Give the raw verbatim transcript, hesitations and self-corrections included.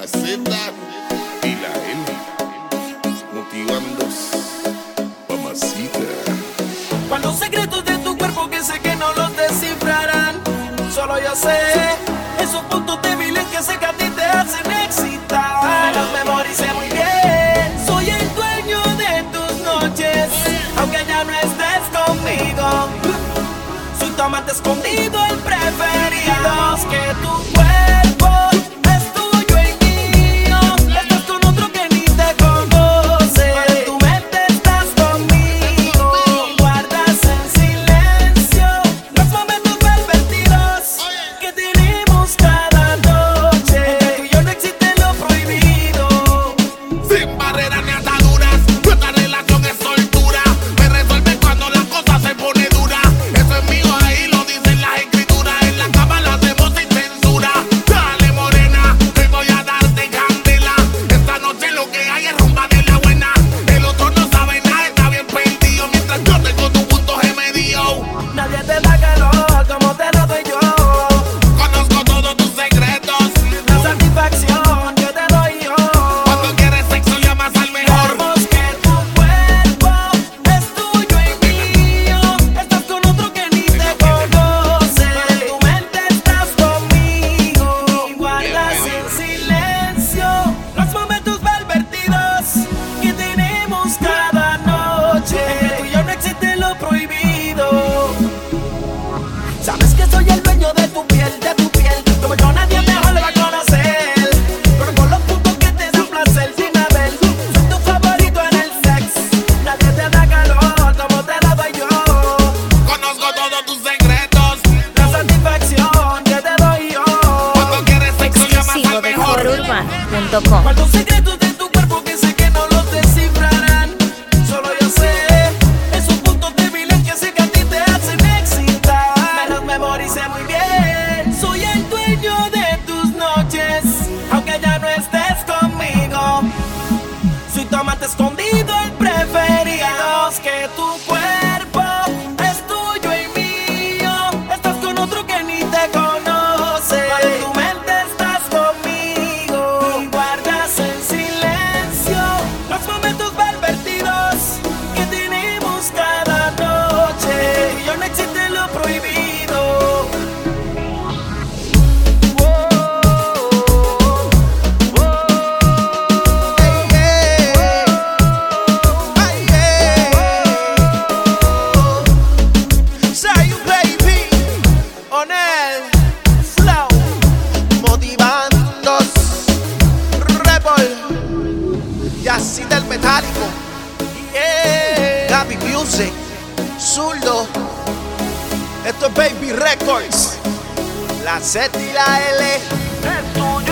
la Z y la L, motivando, mamacita. Cuando secretos de tu cuerpo que sé que no los descifrarán, solo yo sé esos puntos débiles que sé que a ti te hacen excitar. Los memoricé muy bien. Soy el dueño de tus noches, aunque ya no estés conmigo. Soy tu amante escondido, el preferido. Es que tu cuerpo es tuyo y mío. Estás con otro que ni te conoce. Pero en tu mente estás conmigo. Guardas en silencio los momentos pervertidos que tenemos cada noche. Entre tú y yo no existe lo prohibido. Sin barreras ni ataduras, nuestra relación es soltura. Me resuelve cuando la cosa se pone dura. Eso es mío, ahí lo dicen las escrituras. En la cama lo hacemos sin censura. Dale morena, te voy a darte candela. Esta noche lo que hay es rumba de la buena. El otro no sabe nada, está bien perdido. Mientras yo tengo tu punto gemedio. Nadie te da calor como te lo doy yo. Conozco todos tus secretos. La satisfacción que te doy yo. Cuando quieres sexo llamas al mejor. Sabemos que tu cuerpo es tuyo y mío. Estás con otro que ni te conoce. Pero en tu mente estás conmigo. Y guardas en silencio los momentos pervertidos que tenemos cada noche. Entre tú y yo no existe lo prohibido. Sabes que soy el dueño de tu piel, de tu piel. Como yo nadie mejor le va a conocer. Pero con los puntos que te dan placer sin haber. Soy tu favorito en el sex. Nadie te da calor como te lo doy yo. Conozco todos tus secretos. La satisfacción que te doy yo. Cuando quieres sexo llamas Exclusivo al de mejor. sabor urbano punto com. Guardo secretos de tu cuerpo que sé que no los descifrarán. Solo yo sé esos puntos débiles que sé que a ti te hacen excitar. Me los memoricé muy bien. Soy el dueño de tus noches, aunque ya no estés conmigo. Soy tu amante escondido, el preferido. Es que tu cuerpo es tuyo y mío. Estás con otro que ni te conoce. Pero en tu mente estás conmigo. Y guardas en silencio los momentos pervertidos que tenemos cada noche. Y yo no existe lo prohibido. Say you baby, on el flow, motivando, Rebel, y así del metálico, yeah. Gaby Music, Zurdo, esto es Baby Records, la Z y la L, es tuyo.